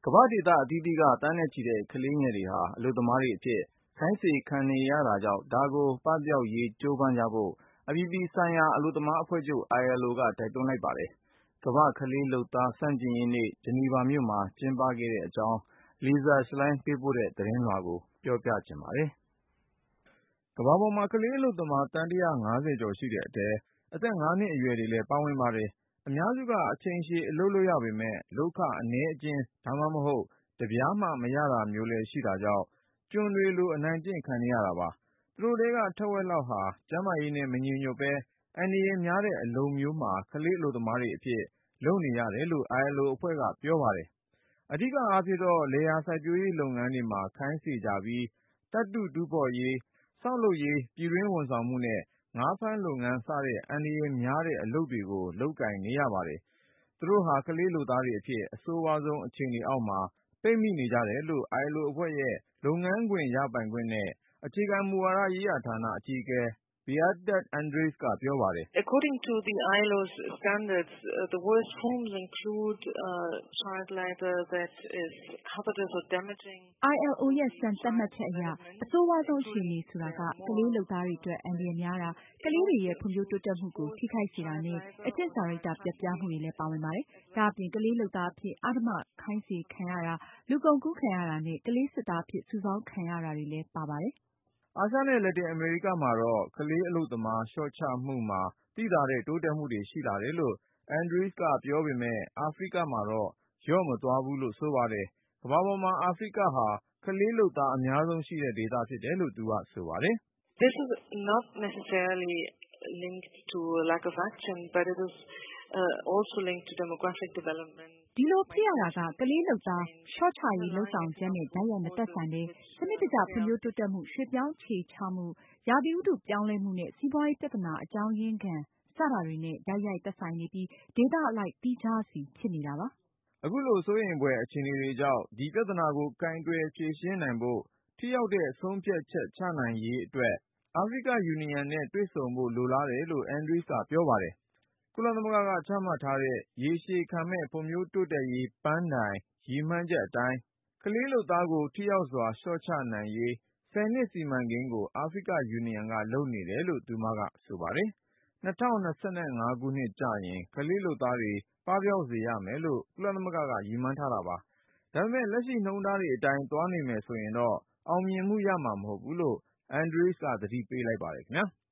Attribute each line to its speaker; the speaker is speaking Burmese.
Speaker 1: မ္ဘာ့ဒေသအသီးသီးကသန်းနဲ့ချီတဲ့ကလေးငယ်တွေဟာအလုပ်သမားတွေအဖြစ်ခိုင်းစေခံနေရတာကြောင့်ဒါကိုပပျောက်ရေးကြိုးပမ်းကြဖို့အပြည်ပြည်ဆိုင်ရာအလုပ်သမားအဖွဲ့ချုပ် ILO ကတိုက်တွန်းလိုက်ပါတယ်။ကမ္ဘာ့ကလေးလုပ်သားဆန့်ကျင်ရေးနေ့ဂျနီဗာမြို့မှာကျင်းပခဲ့တဲ့အကြောင်း Lisa Schlein ပေးပို့တဲ့သတင်းလွှာကိုပြောပြချင်ပါတယ်။ကမ္ဘာပေါ်မှာကလေးအလုပ်သမားသန်း150ကျော်ရှိတဲ့အထဲအသက်5နှစ်အရွယ်တွေလည်းပါဝင်ပါတယ်။အများစုကအချိန်ရှည်အလုပ်လုပ်ရပေမဲ့လုပ်ခအနည်းအကျဉ်းဒါမှမဟုတ်တပြားမှမရတာမျိုးလည်းရှိတာကြောင့်ကျွန်တွေလိုအနိုင်ကျင့်ခံနေရတာပါ။သူတို့ထဲကထက်ဝက်လောက်ဟာကျန်းမာရေးနဲ့မညီညွတ်ပဲအန္တရာယ်များတဲ့အလုပ်မျိုးမှာကလေးအလုပ်သမားတွေအဖြစ်လုပ်နေရတယ်လို့ ILO အဖွဲ့ကပြောပါတယ်။အဓိကအားဖြင့်တော့လယ်ယာစိုက်ပျိုးရေးလုပ်ငန်းတွေမှာခိုင်းစေကြပြီးသတ္တုတူးဖေါ်ရေးဆောက်လုပ်ရေးပြည်တွင်းဝန်ဆောင်မှုနဲ့ငါးဖမ်းလုပ်ငန်းစတဲ့အန္တရာယ်များတဲ့အလုပ်တွေကိုလုပ်ကိုင်နေရပါတယ်။သူတို့ဟာကလေးလုပ်သားတွေအဖြစ်အဆိုးဝါးဆုံးအခြေအနေအောက်မှာပိတ်မိနေကြတယ်လို့ ILO အဖွဲ့ရဲ့လုပ်ငန်းခွင်ရပိုင်ခွင့်နဲ့အခြေခံမူဝါဒရေးရာဌာနအကြီးအကဲ Beate Andrees ကပြောပါတယ်။
Speaker 2: According to the ILO's standards, the worst forms include child labor that is hazardous or damaging.
Speaker 3: ILO ရဲ့စံသတ်မှတ်ချက်အရအဆိုးဝါးဆုံးအခြေအနေဆိုတာကကလေးလုပ်သားတွေအတွက်အန္တရာယ်များတာကလေးတွေရဲ့ဖွံ့ဖြိုးတိုးတက်မှုကိုထိခိုက်စေတာနဲ့အကျင့်စာရိတ္တပျက်ပြားမှုတွေလည်းပါဝင်ပါတယ်။ဒါအပြင်ကလေးလုပ်သားအဖြစ်အဓမ္မခိုင်းစေခံရတာလူကုန်ကူးခံရတာနဲ့ကလေးစစ်သားအဖြစ်စုဆောင်းခံရတာတွေလည်းပါပါတယ်
Speaker 1: ။အာရှနဲ့လက်တင်အမေရိကမှာတော့ကလေးအလုပ်သမားလျှော့ချမှုမှာသိသာတဲ့တိုးတက်မှုတွေရှိလာတယ်လို့ Andrees ကပြောပေမဲ့အာဖရိကမှာတော့လျော့မသွားဘူးလို့ဆိုပါတယ်။ကမ္ဘာပေါ်မှာအာဖရိကဟာကလေးလုပ်သားအများဆုံးရှိတဲ့ဒေသဖြစ်တယ်လို့သူကဆိုပါတယ်
Speaker 2: ။ This is not necessarily linked to lack of action, but it is also linked to demographic development.
Speaker 3: ဒီလိုဖြစ်ရတာကကလေးလုပ်သားလျှော့ချရေးလုပ်ဆောင်ချက်နဲ့တိုက်ရိုက်မသက်ဆိုင်ပဲစနစ်တကျဖွံ့ဖြိုးတိုးတက်မှုရွှေ့ပြောင်းခြေချမှုရာသီဥတုပြောင်းလဲမှုနဲ့စီးပွားရေးပြဿနာအကြောင်းရင်းခံစတာတွေနဲ့တိုက်ရိုက်သက်ဆိုင်နေပြီးဒေသအလိုက်သီးခြားစီဖြစ်နေတာပါ
Speaker 1: ။အခုလိုစိုးရိမ်ဖွယ်အခြေအနေတွေကြောင့်ဒီပြဿနာကိုကိုင်တွယ်ဖြေရှင်းနိုင်ဖို့ထိရောက်တဲ့ဆုံးဖြတ်ချက်ချနိုင်ရေးအတွက်အာဖရိကယူနီယံနဲ့တွေ့ဆုံဖို့လိုလားတယ်လို့ Andrees ကပြောပါတယ်။ကုလသမဂ္ဂကချမှတ်ထားတဲ့ရေရှည်ခံမယ့်ဖွံ့ဖြိုးတိုးတက်ရေးပန်းတိုင်ရည်မှန်းချက်အတိုင်းကလေးလုပ်သားကိုထိရောက်စွာလျှော့ချနိုင်ရေး10နှစ်စီမံကိန်းကိုအာဖရိကယူနီယံကလုပ်နေတယ်လို့သူမကဆိုပါတယ်။2025ခုနှစ်ကျရင်ကလေးလုပ်သားတွေပပျောက်စေရမယ်လို့ကုလသမဂ္ဂကရည်မှန်းထားတာပါ။ဒါပေမဲ့လက်ရှိနှုန်းထားတွေအတိုင်းသွားနေမယ်ဆိုရင်တော့အောင်မြင်မှုရမှာမဟုတ်ဘူးလို့ Andrees ကသတိပေးလိုက်ပါတယ်ခင်ဗျာ။